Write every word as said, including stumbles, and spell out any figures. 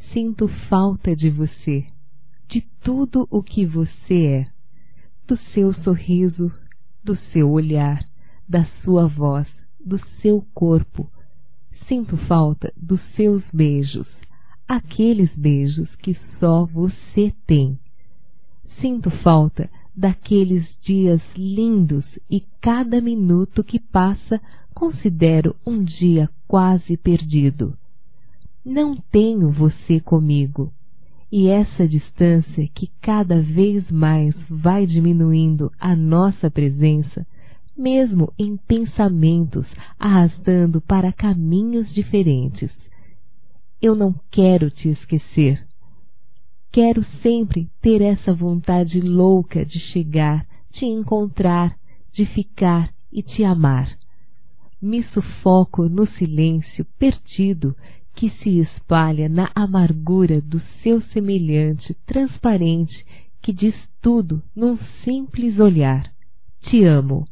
Sinto falta de você, de tudo o que você é, do seu sorriso, do seu olhar, da sua voz, do seu corpo. Sinto falta dos seus beijos, aqueles beijos que só você tem. Sinto falta daqueles dias lindos e cada minuto que passa considero um dia quase perdido. Não tenho você comigo, e essa distância que cada vez mais vai diminuindo a nossa presença, mesmo em pensamentos arrastando para caminhos diferentes. Eu não quero te esquecer. Quero sempre ter essa vontade louca de chegar, te encontrar, de ficar e te amar. Me sufoco no silêncio perdido que se espalha na amargura do seu semelhante transparente que diz tudo num simples olhar. Te amo.